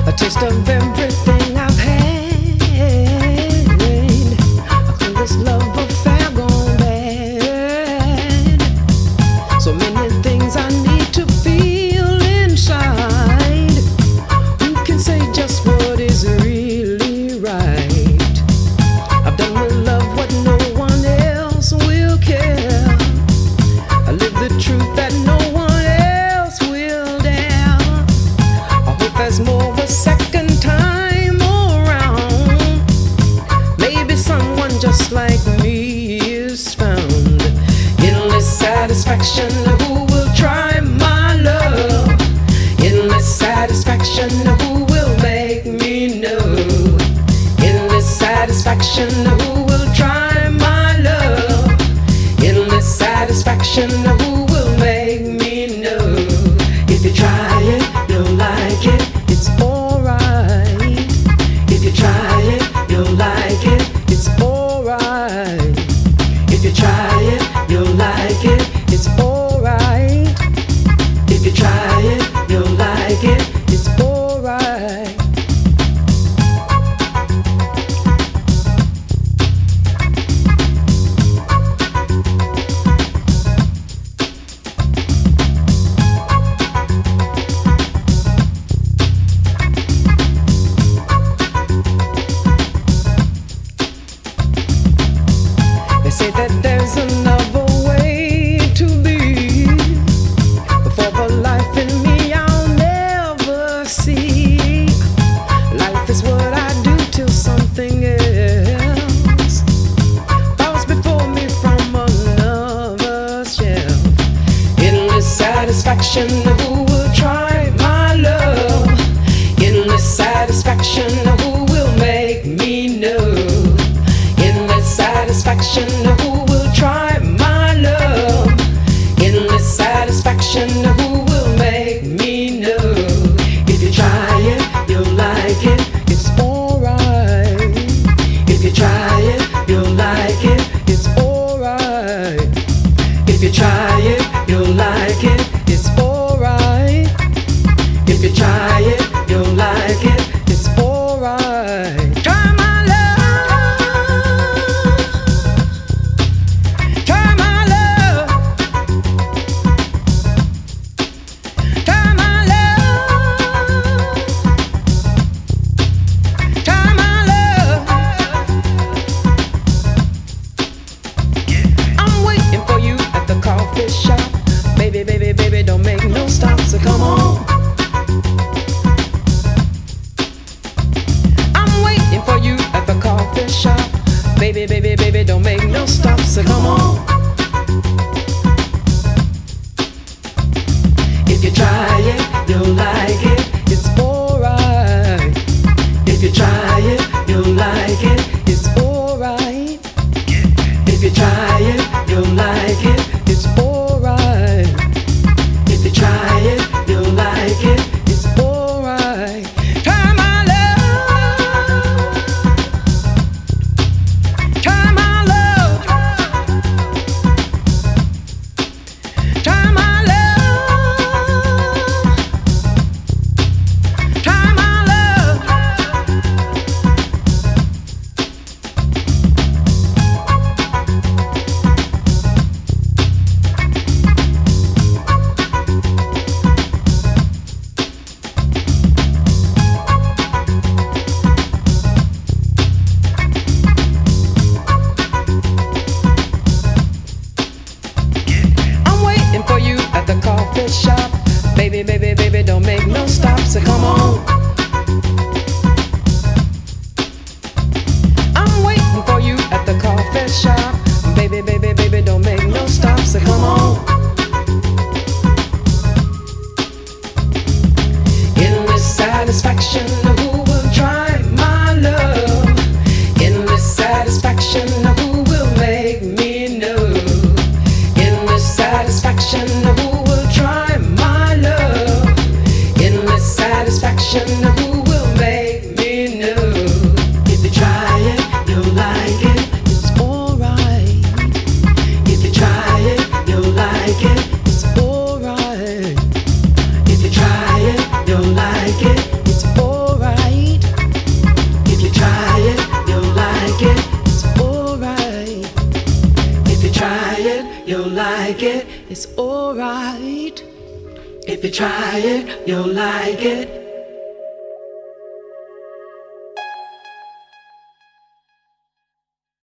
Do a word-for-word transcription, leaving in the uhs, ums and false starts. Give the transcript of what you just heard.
A taste of everything I've had. I think this love affair gone bad. So many things I need to feel inside. Who can say just what is really right? I've done with love what no one else will care. I live the truth that no one else will dare. I hope there's more a second time around. Maybe someone just like me is found. Endless satisfaction, who will try my love? Endless satisfaction, who will make me know? Endless satisfaction, who will try my love? Endless satisfaction, who will make me know? If you try it, you'll like it, it's alright. If you try it, you'll like it, it's alright. If you try it, you'll like it, it's alright. If you try it, you'll like it, it's alright. They say that there's another way to be. But for the life in me I'll never see. Life is what I do till something else falls before me from another shelf. Endless satisfaction, who will try my love? Endless satisfaction, who will make me know? Endless satisfaction, who will try my love? Endless satisfaction, who will make me know? If you try it, you'll like it, it's alright. If you try it, you'll like it, it's alright. If you try it, you'll like it, it's alright. If you try it, you'll like it, it's alright. Try my love. Try my love. Try my love. Try my love. I'm waiting for you at the coffee shop. Baby, baby, baby, don't make no stop, so come on. I'm waiting for you at the coffee shop. Baby, baby, baby, don't make no stop, so come on. If you try it, you'll like it, it's alright. If you try it, you'll like it, it's alright. If you try it, you'll like it, it's alright. If you try it, you'll like it, it's alright. Try my love. Try my love. Try my love. Try my love. I'm waiting for you at the coffee shop. Baby, baby, baby, don't make no stop, so come on. I'm waiting for you at the coffee shop. Baby, baby, baby, don't make no stop, so come on. Endless satisfaction, who will try my love? Endless satisfaction, who will make me know? Endless satisfaction, who will try my love? Endless satisfaction, who will make me know? If you try it, you'll like it, it's alright. If you try it, you'll like it, it's alright. If you try it, you'll like it, it's alright. it, you'll like it. It's alright. If you try it, you'll like it.